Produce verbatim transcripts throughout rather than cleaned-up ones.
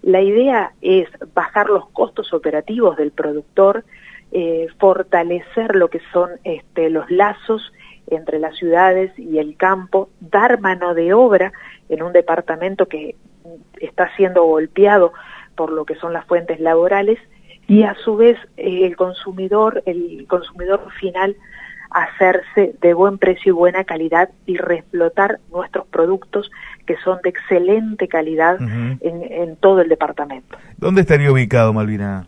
La idea es bajar los costos operativos del productor, eh, fortalecer lo que son este, los lazos entre las ciudades y el campo, dar mano de obra en un departamento que está siendo golpeado por lo que son las fuentes laborales, y a su vez eh, el consumidor, el consumidor final, hacerse de buen precio y buena calidad y reexplotar nuestros productos que son de excelente calidad uh-huh. en, en todo el departamento. ¿Dónde estaría ubicado, Malvina?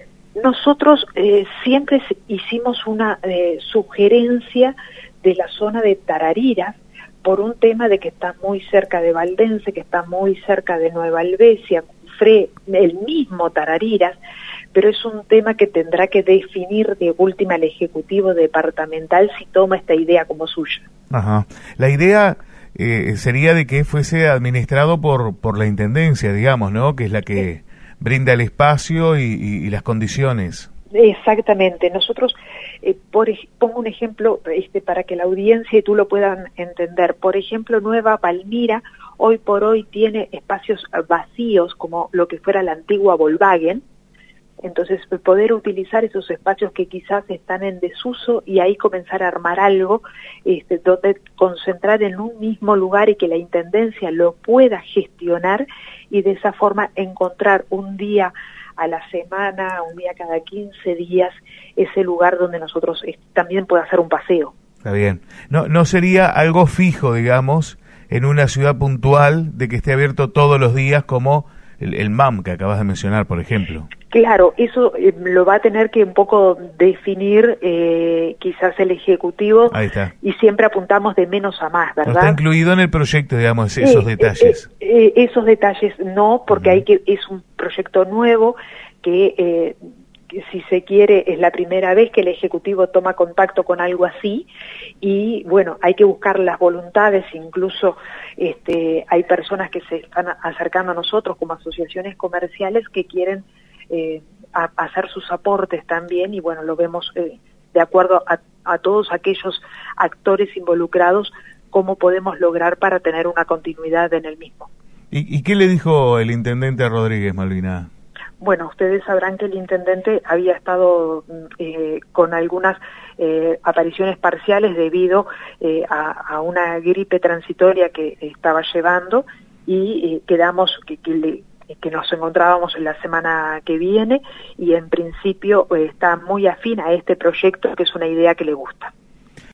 Nosotros eh, siempre hicimos una eh, sugerencia de la zona de Tarariras, por un tema de que está muy cerca de Valdense, que está muy cerca de Nueva Albesia, Cufré, el mismo Tarariras, pero es un tema que tendrá que definir de última el Ejecutivo Departamental si toma esta idea como suya. Ajá. La idea eh, sería de que fuese administrado por por la Intendencia, digamos, ¿no? Que es la que sí. brinda el espacio y, y, y las condiciones. Exactamente. Nosotros, eh, por, pongo un ejemplo este, para que la audiencia y tú lo puedan entender. Por ejemplo, Nueva Palmira hoy por hoy tiene espacios vacíos como lo que fuera la antigua Volkswagen. Entonces, poder utilizar esos espacios que quizás están en desuso y ahí comenzar a armar algo, este, donde concentrar en un mismo lugar y que la Intendencia lo pueda gestionar y de esa forma encontrar un día a la semana, un día cada quince días, ese lugar donde nosotros eh, también pueda hacer un paseo. Está bien. No, no sería algo fijo, digamos, en una ciudad puntual de que esté abierto todos los días como el, el M A M que acabas de mencionar, por ejemplo. Claro, eso eh, lo va a tener que un poco definir eh, quizás el Ejecutivo. Ahí está. Y siempre apuntamos de menos a más, ¿verdad? No está incluido en el proyecto, digamos, esos eh, detalles. Eh, eh, esos detalles no, porque uh-huh. hay que es un proyecto nuevo que, eh, que si se quiere es la primera vez que el Ejecutivo toma contacto con algo así y bueno, hay que buscar las voluntades, incluso este, hay personas que se están acercando a nosotros como asociaciones comerciales que quieren Eh, a, a hacer sus aportes también y bueno, lo vemos eh, de acuerdo a, a todos aquellos actores involucrados, cómo podemos lograr para tener una continuidad en el mismo. ¿Y, y qué le dijo el intendente Rodríguez, Malvina? Bueno, ustedes sabrán que el intendente había estado eh, con algunas eh, apariciones parciales debido eh, a, a una gripe transitoria que estaba llevando y eh, quedamos que, que le que nos encontrábamos en la semana que viene y en principio eh, está muy afín a este proyecto, que es una idea que le gusta.